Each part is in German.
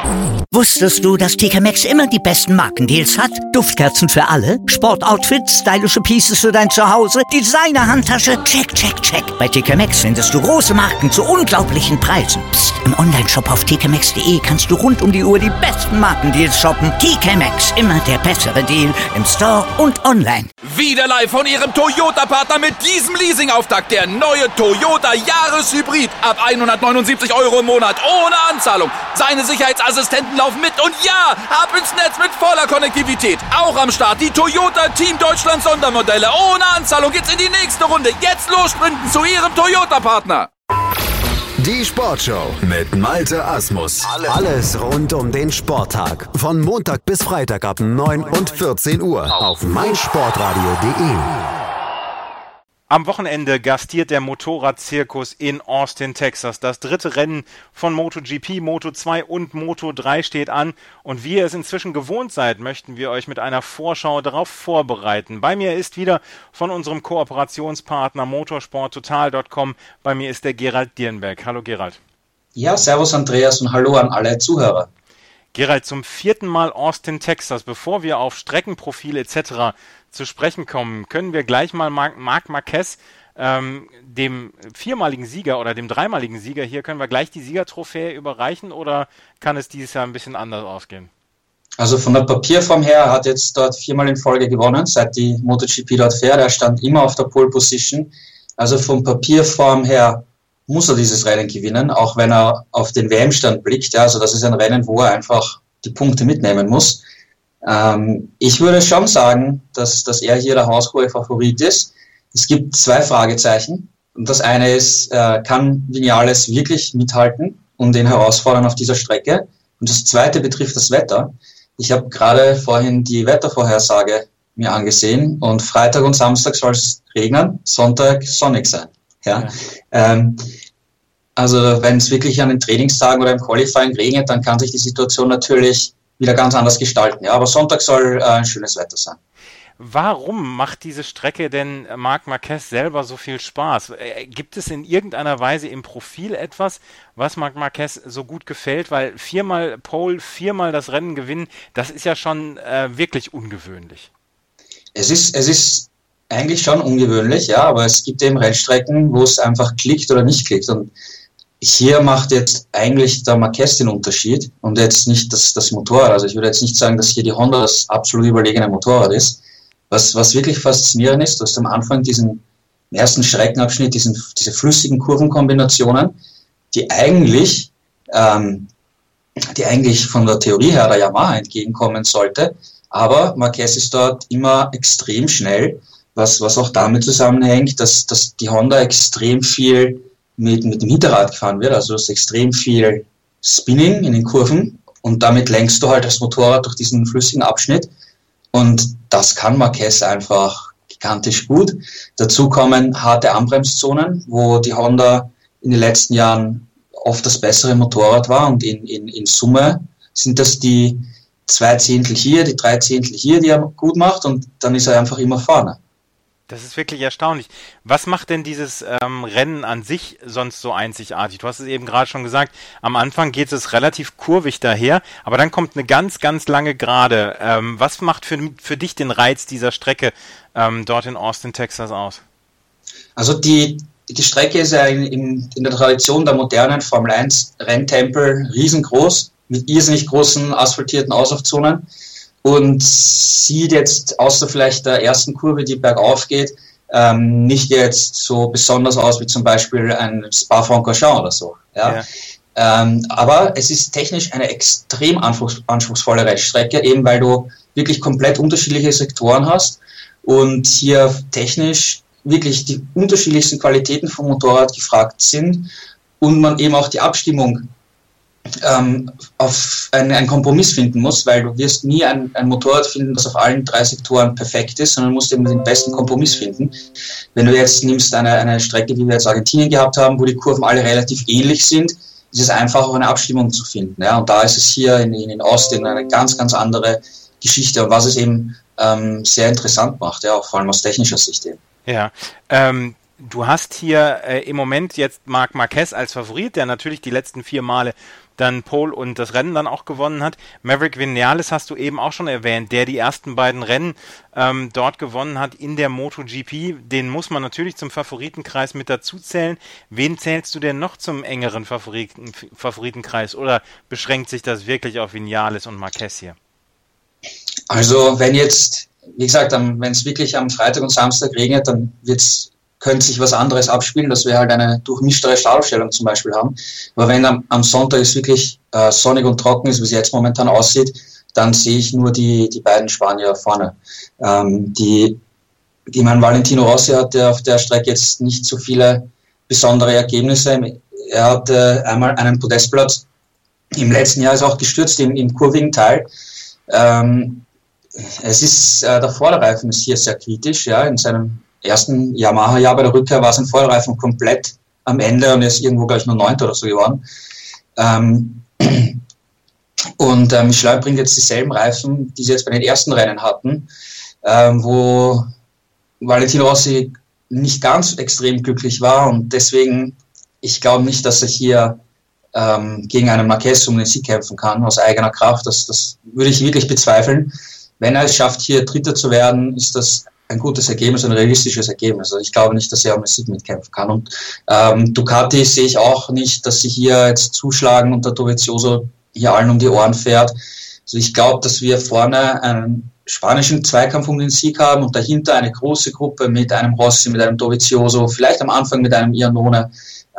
Wusstest du, dass TK Maxx immer die besten Markendeals hat? Duftkerzen für alle, Sportoutfits, stylische Pieces für dein Zuhause, Designer-Handtasche, check, check, check. Bei TK Maxx findest du große Marken zu unglaublichen Preisen. Psst. Im Onlineshop auf tkmaxx.de kannst du rund um die Uhr die besten Markendeals shoppen. TK Maxx, immer der bessere Deal im Store und online. Wieder live von Ihrem Toyota-Partner mit diesem Leasing-Auftakt. Der neue Toyota Jahreshybrid. Ab 179 € im Monat. Ohne Anzahlung. Seine Sicherheitsassistenten laufen mit. Und ja, ab ins Netz mit voller Konnektivität. Auch am Start die Toyota Team Deutschland Sondermodelle. Ohne Anzahlung geht's in die nächste Runde. Jetzt los sprinten zu Ihrem Toyota-Partner. Die Sportshow mit Malte Asmus. Alles rund um den Sporttag. Von Montag bis Freitag ab 9 und 14 Uhr auf meinsportradio.de. Am Wochenende gastiert der Motorradzirkus in Austin, Texas. Das dritte Rennen von MotoGP, Moto2 und Moto3 steht an. Und wie ihr es inzwischen gewohnt seid, möchten wir euch mit einer Vorschau darauf vorbereiten. Bei mir ist wieder von unserem Kooperationspartner motorsporttotal.com, bei mir ist der Gerald Dierenberg. Hallo Gerald. Ja, servus Andreas und hallo an alle Zuhörer. Gerald, zum 4. Mal Austin, Texas. Bevor wir auf Streckenprofile etc. zu sprechen kommen, können wir gleich mal Marc Marquez, dem viermaligen Sieger oder dem dreimaligen Sieger hier, können wir gleich die Siegertrophäe überreichen oder kann es dieses Jahr ein bisschen anders ausgehen? Also von der Papierform her, er hat jetzt dort 4-mal in Folge gewonnen, seit die MotoGP dort fährt. Er stand immer auf der Pole Position. Also von Papierform her muss er dieses Rennen gewinnen, auch wenn er auf den WM-Stand blickt. Ja, also das ist ein Rennen, wo er einfach die Punkte mitnehmen muss. Ich würde schon sagen, dass er hier der haushohe Favorit ist. Es gibt 2 Fragezeichen. Und das eine ist, kann Viñales wirklich mithalten und ihn herausfordern auf dieser Strecke? Und das zweite betrifft das Wetter. Ich habe gerade vorhin die Wettervorhersage mir angesehen und Freitag und Samstag soll es regnen, Sonntag sonnig sein. Ja. Also wenn es wirklich an den Trainingstagen oder im Qualifying regnet, dann kann sich die Situation natürlich wieder ganz anders gestalten. Ja, aber Sonntag soll ein schönes Wetter sein. Warum macht diese Strecke denn Marc Marquez selber so viel Spaß? Gibt es in irgendeiner Weise im Profil etwas, was Marc Marquez so gut gefällt? Weil 4-mal Pole, 4-mal das Rennen gewinnen, das ist ja schon wirklich ungewöhnlich. Es ist eigentlich schon ungewöhnlich, ja, aber es gibt eben Rennstrecken, wo es einfach klickt oder nicht klickt. Und hier macht jetzt eigentlich der Marquez den Unterschied und jetzt nicht das Motorrad. Also ich würde jetzt nicht sagen, dass hier die Honda das absolut überlegene Motorrad ist. Was wirklich faszinierend ist, du hast am Anfang diesen ersten Streckenabschnitt, diese flüssigen Kurvenkombinationen, die eigentlich von der Theorie her der Yamaha entgegenkommen sollte. Aber Marquez ist dort immer extrem schnell, was auch damit zusammenhängt, dass die Honda extrem viel mit dem Hinterrad gefahren wird. Also du hast extrem viel Spinning in den Kurven und damit lenkst du halt das Motorrad durch diesen flüssigen Abschnitt. Und das kann Marquez einfach gigantisch gut. Dazu kommen harte Anbremszonen, wo die Honda in den letzten Jahren oft das bessere Motorrad war. Und in Summe sind das die 2 Zehntel hier, die 3 Zehntel hier, die er gut macht. Und dann ist er einfach immer vorne. Das ist wirklich erstaunlich. Was macht denn dieses Rennen an sich sonst so einzigartig? Du hast es eben gerade schon gesagt, am Anfang geht es relativ kurvig daher, aber dann kommt eine ganz, ganz lange Gerade. Was macht für dich den Reiz dieser Strecke dort in Austin, Texas aus? Also die Strecke ist ja in der Tradition der modernen Formel 1 Renntempel riesengroß, mit irrsinnig großen asphaltierten Auslaufzonen. Und sieht jetzt, außer vielleicht der ersten Kurve, die bergauf geht, nicht jetzt so besonders aus wie zum Beispiel ein Spa-Francorchamps oder so. Ja? Aber es ist technisch eine extrem anspruchsvolle Rennstrecke, eben weil du wirklich komplett unterschiedliche Sektoren hast und hier technisch wirklich die unterschiedlichsten Qualitäten vom Motorrad gefragt sind und man eben auch die Abstimmung auf einen Kompromiss finden muss, weil du wirst nie ein Motorrad finden, das auf allen 3 Sektoren perfekt ist, sondern du musst eben den besten Kompromiss finden. Wenn du jetzt nimmst eine Strecke, wie wir jetzt Argentinien gehabt haben, wo die Kurven alle relativ ähnlich sind, ist es einfach auch eine Abstimmung zu finden. Ja? Und da ist es hier in Austin eine ganz, ganz andere Geschichte und was es eben sehr interessant macht, ja, auch vor allem aus technischer Sicht eben. Ja, du hast hier im Moment jetzt Marc Marquez als Favorit, der natürlich die letzten 4 Male dann Pole und das Rennen dann auch gewonnen hat. Maverick Vinales hast du eben auch schon erwähnt, der die ersten beiden Rennen dort gewonnen hat in der MotoGP. Den muss man natürlich zum Favoritenkreis mit dazu zählen. Wen zählst du denn noch zum engeren Favoritenkreis oder beschränkt sich das wirklich auf Vinales und Marquez hier? Also wenn jetzt, wie gesagt, wenn es wirklich am Freitag und Samstag regnet, dann könnte sich was anderes abspielen, dass wir halt eine durchmischtere Startaufstellung zum Beispiel haben. Aber wenn am Sonntag es wirklich sonnig und trocken ist, wie es jetzt momentan aussieht, dann sehe ich nur die beiden Spanier vorne. Mein Valentino Rossi hatte auf der Strecke jetzt nicht so viele besondere Ergebnisse. Er hatte einmal einen Podestplatz. Im letzten Jahr ist er auch gestürzt im kurvigen Teil. Es ist, der Vorderreifen ist hier sehr kritisch, ja, in seinem ersten Yamaha-Jahr bei der Rückkehr war sein Vorderreifen komplett am Ende und er ist irgendwo, glaube ich, nur 9. oder so geworden. Michelin bringt jetzt dieselben Reifen, die sie jetzt bei den ersten Rennen hatten, wo Valentino Rossi nicht ganz extrem glücklich war und deswegen, ich glaube nicht, dass er hier gegen einen Marquez um den Sieg kämpfen kann, aus eigener Kraft. Das würde ich wirklich bezweifeln. Wenn er es schafft, hier Dritter zu werden, ist das ein gutes Ergebnis, ein realistisches Ergebnis. Also ich glaube nicht, dass er um den Sieg mitkämpfen kann. Und Ducati sehe ich auch nicht, dass sie hier jetzt zuschlagen und der Dovizioso hier allen um die Ohren fährt. Also ich glaube, dass wir vorne einen spanischen Zweikampf um den Sieg haben und dahinter eine große Gruppe mit einem Rossi, mit einem Dovizioso, vielleicht am Anfang mit einem Iannone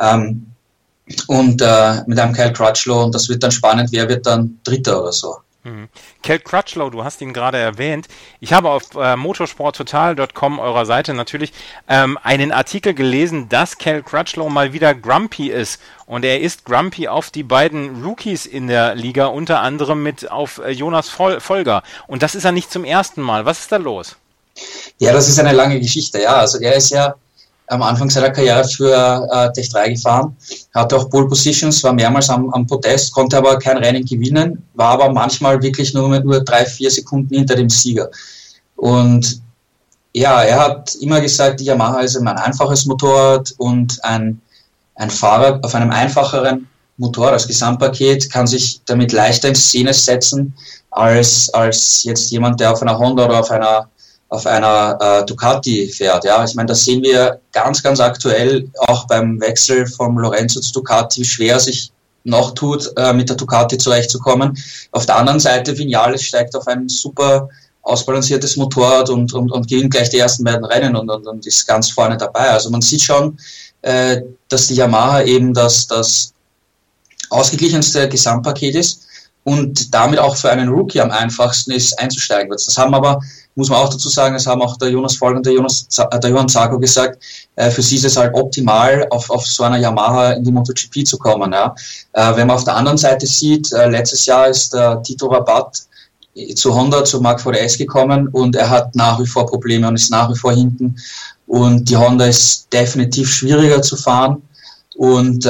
und mit einem Cal Crutchlow. Und das wird dann spannend, wer wird dann Dritter oder so. Cal Crutchlow, du hast ihn gerade erwähnt. Ich habe auf motorsporttotal.com, eurer Seite natürlich, einen Artikel gelesen, dass Cal Crutchlow mal wieder grumpy ist. Und er ist grumpy auf die beiden Rookies in der Liga, unter anderem auf Jonas Folger. Und das ist ja nicht zum ersten Mal. Was ist da los? Ja, das ist eine lange Geschichte. Ja, also er ist ja am Anfang seiner Karriere für Tech 3 gefahren, hatte auch Pole Positions, war mehrmals am Podest, konnte aber kein Rennen gewinnen, war aber manchmal wirklich nur 3-4 Sekunden hinter dem Sieger. Und ja, er hat immer gesagt, die Yamaha ist ein einfaches Motorrad und ein Fahrer auf einem einfacheren Motorrad als Gesamtpaket kann sich damit leichter in Szene setzen als jetzt jemand, der auf einer Honda oder auf einer Ducati fährt. Ja, ich meine, das sehen wir ganz, ganz aktuell auch beim Wechsel vom Lorenzo zu Ducati, wie schwer sich noch tut, mit der Ducati zurechtzukommen. Auf der anderen Seite, Vinales steigt auf ein super ausbalanciertes Motorrad und gewinnt gleich die ersten beiden Rennen und ist ganz vorne dabei. Also man sieht schon, dass die Yamaha eben das ausgeglichenste Gesamtpaket ist und damit auch für einen Rookie am einfachsten ist, einzusteigen. Das haben aber, muss man auch dazu sagen, das haben auch der Jonas Folger und der Johann Zarco gesagt, für sie ist es halt optimal, auf so einer Yamaha in die MotoGP zu kommen. Ja. Wenn man auf der anderen Seite sieht, letztes Jahr ist der Tito Rabat zu Honda, zu Marc VDS gekommen und er hat nach wie vor Probleme und ist nach wie vor hinten und die Honda ist definitiv schwieriger zu fahren und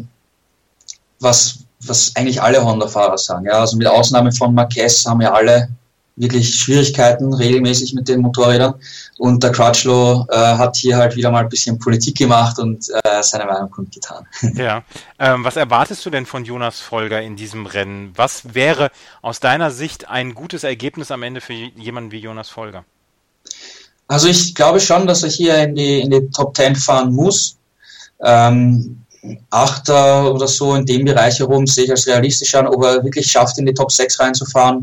was eigentlich alle Honda-Fahrer sagen. Ja, also mit Ausnahme von Marquez haben ja alle wirklich Schwierigkeiten regelmäßig mit den Motorrädern und der Crutchlow hat hier halt wieder mal ein bisschen Politik gemacht und seine Meinung kundgetan. Ja, was erwartest du denn von Jonas Folger in diesem Rennen? Was wäre aus deiner Sicht ein gutes Ergebnis am Ende für jemanden wie Jonas Folger? Also ich glaube schon, dass er hier in die Top 10 fahren muss. Achter oder so in dem Bereich herum sehe ich als realistisch an, ob er wirklich schafft, in die Top 6 reinzufahren.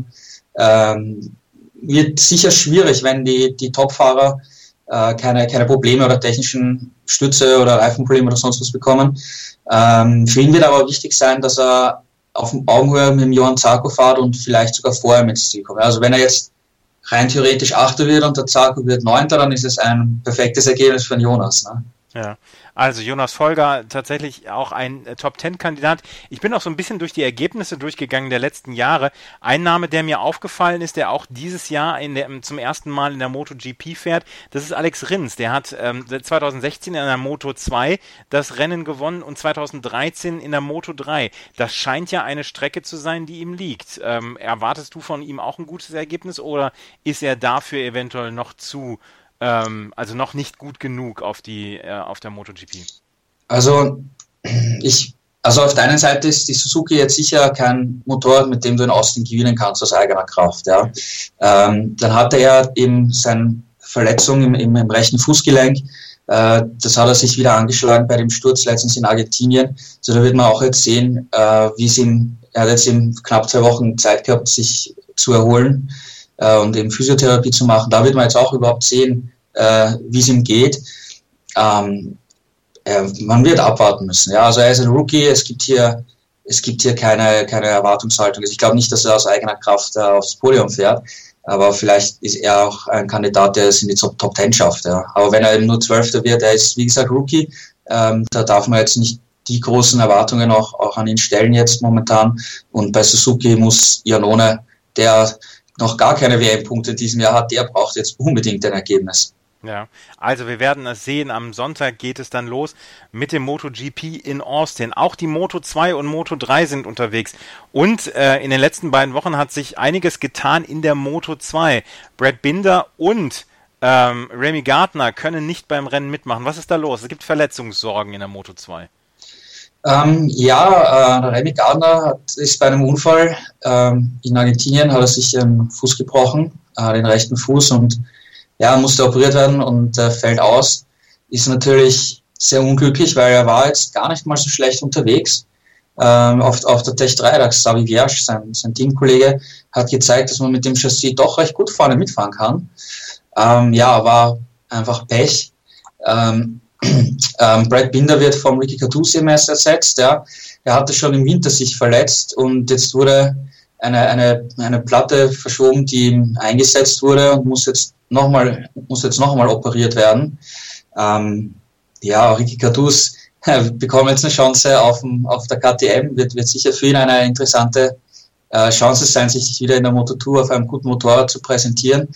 Wird sicher schwierig, wenn die Topfahrer keine Probleme oder technischen Stütze oder Reifenprobleme oder sonst was bekommen. Für ihn wird aber wichtig sein, dass er auf Augenhöhe mit dem Johann Zarco fährt und vielleicht sogar vorher ins Ziel kommt. Also wenn er jetzt rein theoretisch Achter wird und der Zarco wird Neunter, dann ist es ein perfektes Ergebnis für den Jonas. Ne? Ja, also Jonas Folger tatsächlich auch ein Top-10-Kandidat. Ich bin auch so ein bisschen durch die Ergebnisse durchgegangen der letzten Jahre. Ein Name, der mir aufgefallen ist, der auch dieses Jahr zum ersten Mal in der MotoGP fährt, das ist Alex Rins. Der hat 2016 in der Moto2 das Rennen gewonnen und 2013 in der Moto3. Das scheint ja eine Strecke zu sein, die ihm liegt. Erwartest du von ihm auch ein gutes Ergebnis oder ist er dafür eventuell noch also noch nicht gut genug auf der MotoGP? Also ich Also auf der einen Seite ist die Suzuki jetzt sicher kein Motorrad, mit dem du in Austin gewinnen kannst aus eigener Kraft. Ja. Dann hatte er eben seine Verletzung im rechten Fußgelenk. Das hat er sich wieder angeschlagen bei dem Sturz letztens in Argentinien. Also da wird man auch jetzt sehen, wie es ihm, er hat jetzt eben knapp 2 Wochen Zeit gehabt, sich zu erholen und eben Physiotherapie zu machen. Da wird man jetzt auch überhaupt sehen, wie es ihm geht. Man wird abwarten müssen. Ja, also er ist ein Rookie, es gibt hier keine Erwartungshaltung. Ich glaube nicht, dass er aus eigener Kraft aufs Podium fährt, aber vielleicht ist er auch ein Kandidat, der es in die Top 10 schafft. Ja. Aber wenn er eben nur 12. wird, er ist wie gesagt Rookie, da darf man jetzt nicht die großen Erwartungen auch an ihn stellen jetzt momentan. Und bei Suzuki muss Iannone, der noch gar keine WM-Punkte in diesem Jahr hat, der braucht jetzt unbedingt ein Ergebnis. Ja, also wir werden es sehen, am Sonntag geht es dann los mit dem MotoGP in Austin. Auch die Moto2 und Moto3 sind unterwegs und in den letzten beiden Wochen hat sich einiges getan in der Moto2. Brad Binder und Remy Gardner können nicht beim Rennen mitmachen. Was ist da los? Es gibt Verletzungssorgen in der Moto2. Remy Gardner ist bei einem Unfall in Argentinien, hat er sich den Fuß gebrochen, den rechten Fuß, und musste operiert werden und fällt aus. Ist natürlich sehr unglücklich, weil er war jetzt gar nicht mal so schlecht unterwegs. Auf der Tech 3, der Xavi Vierge, sein Teamkollege, hat gezeigt, dass man mit dem Chassis doch recht gut vorne mitfahren kann. War einfach Pech. Brad Binder wird vom Ricky Carducci erst ersetzt. Ja. Er hatte schon im Winter sich verletzt und jetzt wurde eine Platte verschoben, die ihm eingesetzt wurde und muss jetzt nochmal operiert werden. Ricky Carducci bekommt jetzt eine Chance auf der KTM, wird sicher für ihn eine interessante Chance sein, sich wieder in der Moto2 auf einem guten Motorrad zu präsentieren.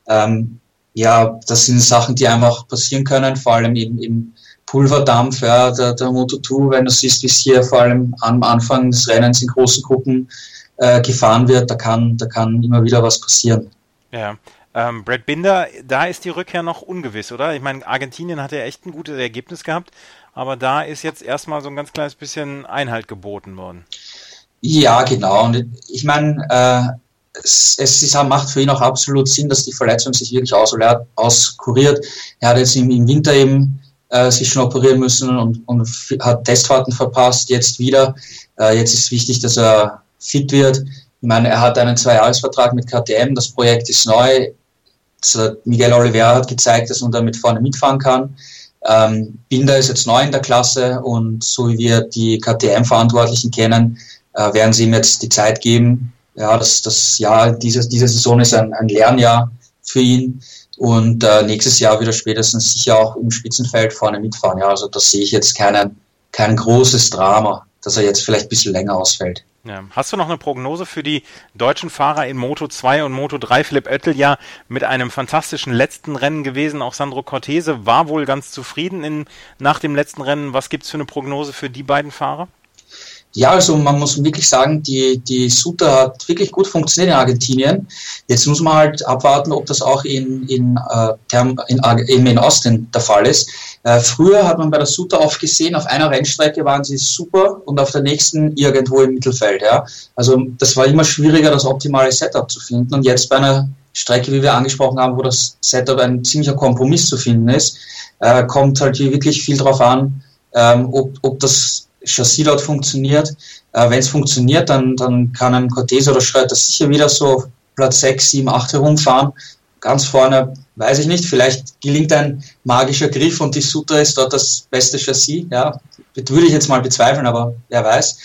Das sind Sachen, die einfach passieren können, vor allem im Pulverdampf der Moto2, wenn du siehst, wie es hier vor allem am Anfang des Rennens in großen Gruppen gefahren wird, da kann immer wieder was passieren. Ja. Brad Binder, da ist die Rückkehr noch ungewiss, oder? Ich meine, Argentinien hat ja echt ein gutes Ergebnis gehabt, aber da ist jetzt erstmal so ein ganz kleines bisschen Einhalt geboten worden. Ja, genau. Und ich meine, es macht für ihn auch absolut Sinn, dass die Verletzung sich wirklich auskuriert. Er hat jetzt im Winter eben sich schon operieren müssen und hat Testfahrten verpasst, jetzt wieder. Jetzt ist wichtig, dass er fit wird. Ich meine, er hat einen 2-Jahres-Vertrag mit KTM, das Projekt ist neu. Miguel Oliveira hat gezeigt, dass man damit vorne mitfahren kann. Binder ist jetzt neu in der Klasse und so wie wir die KTM-Verantwortlichen kennen, werden sie ihm jetzt die Zeit geben. Ja, das Jahr, diese Saison ist ein Lernjahr für ihn und nächstes Jahr wieder spätestens sicher auch im Spitzenfeld vorne mitfahren. Ja, also das sehe ich jetzt kein großes Drama, dass er jetzt vielleicht ein bisschen länger ausfällt. Ja. Hast du noch eine Prognose für die deutschen Fahrer in Moto2 und Moto3? Philipp Oettel ja mit einem fantastischen letzten Rennen gewesen. Auch Sandro Cortese war wohl ganz zufrieden nach dem letzten Rennen. Was gibt es für eine Prognose für die beiden Fahrer? Ja, also man muss wirklich sagen, die Suter hat wirklich gut funktioniert in Argentinien. Jetzt muss man halt abwarten, ob das auch in Austin der Fall ist. Früher hat man bei der Suter oft gesehen, auf einer Rennstrecke waren sie super und auf der nächsten irgendwo im Mittelfeld. Ja. Also das war immer schwieriger, das optimale Setup zu finden. Und jetzt bei einer Strecke, wie wir angesprochen haben, wo das Setup ein ziemlicher Kompromiss zu finden ist, kommt halt wirklich viel drauf an, ob das Chassis dort funktioniert. Wenn es funktioniert, dann kann ein Cortese oder Schröter sicher wieder so Platz 6, 7, 8 herumfahren. Ganz vorne, weiß ich nicht, vielleicht gelingt ein magischer Griff und die Suter ist dort das beste Chassis. Ja, das würde ich jetzt mal bezweifeln, aber wer weiß.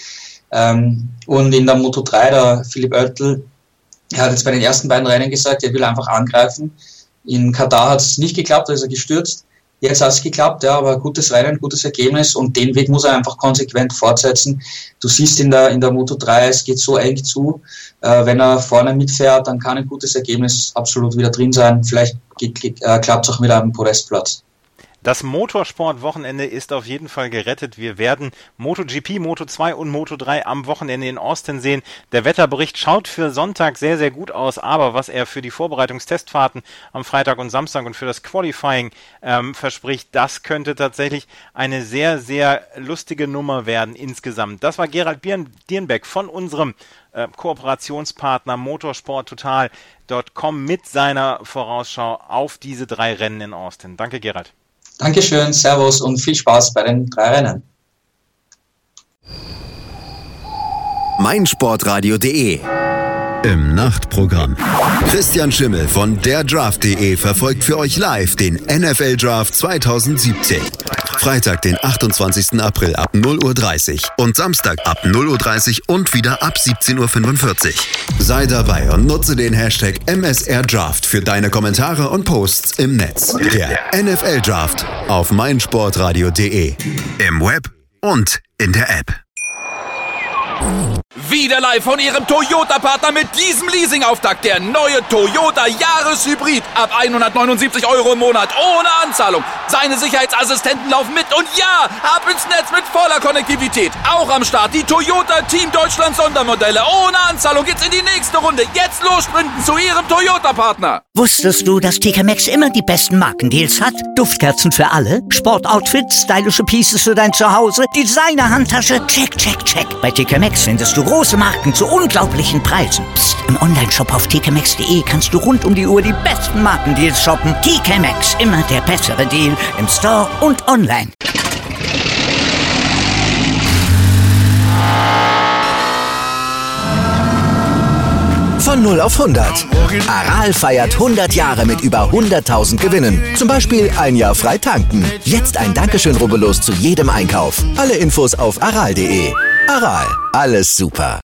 Und in der Moto3, der Philipp Oettel, er hat jetzt bei den ersten beiden Rennen gesagt, er will einfach angreifen. In Katar hat es nicht geklappt, da ist er gestürzt. Jetzt hat es geklappt, ja, aber gutes Rennen, gutes Ergebnis und den Weg muss er einfach konsequent fortsetzen. Du siehst in der Moto3, es geht so eng zu. Wenn er vorne mitfährt, dann kann ein gutes Ergebnis absolut wieder drin sein. Vielleicht klappt es auch mit einem Podestplatz. Das Motorsport-Wochenende ist auf jeden Fall gerettet. Wir werden MotoGP, Moto2 und Moto3 am Wochenende in Austin sehen. Der Wetterbericht schaut für Sonntag sehr, sehr gut aus, aber was er für die Vorbereitungstestfahrten am Freitag und Samstag und für das Qualifying verspricht, das könnte tatsächlich eine sehr, sehr lustige Nummer werden insgesamt. Das war Gerald Dierenbeck von unserem Kooperationspartner motorsporttotal.com mit seiner Vorausschau auf diese 3 Rennen in Austin. Danke, Gerald. Dankeschön, Servus und viel Spaß bei den 3 Rennen. meinsportradio.de im Nachtprogramm. Christian Schimmel von derdraft.de verfolgt für euch live den NFL Draft 2017. Freitag, den 28. April ab 0:30 Uhr und Samstag ab 0:30 Uhr und wieder ab 17:45 Uhr. Sei dabei und nutze den Hashtag MSRDraft für deine Kommentare und Posts im Netz. Der NFL Draft auf meinsportradio.de, im Web und in der App. Wieder live von Ihrem Toyota-Partner mit diesem Leasing-Auftakt. Der neue Toyota Jahreshybrid. Ab 179 € im Monat. Ohne Anzahlung. Seine Sicherheitsassistenten laufen mit. Und ja, ab ins Netz mit voller Konnektivität. Auch am Start die Toyota Team Deutschland Sondermodelle. Ohne Anzahlung geht's in die nächste Runde. Jetzt los sprinten zu Ihrem Toyota-Partner. Wusstest du, dass TK Maxx immer die besten Markendeals hat? Duftkerzen für alle, Sportoutfits, stylische Pieces für dein Zuhause, Designer-Handtasche, check, check, check. Bei TK Maxx findest du große Marken zu unglaublichen Preisen. Psst. Im Onlineshop auf tkmaxx.de kannst du rund um die Uhr die besten Markendeals shoppen. TK Maxx, immer der bessere Deal im Store und online. Von 0 auf 100. Aral feiert 100 Jahre mit über 100.000 Gewinnen. Zum Beispiel 1 Jahr frei tanken. Jetzt ein Dankeschön, rubbellos zu jedem Einkauf. Alle Infos auf aral.de. Aral, alles super.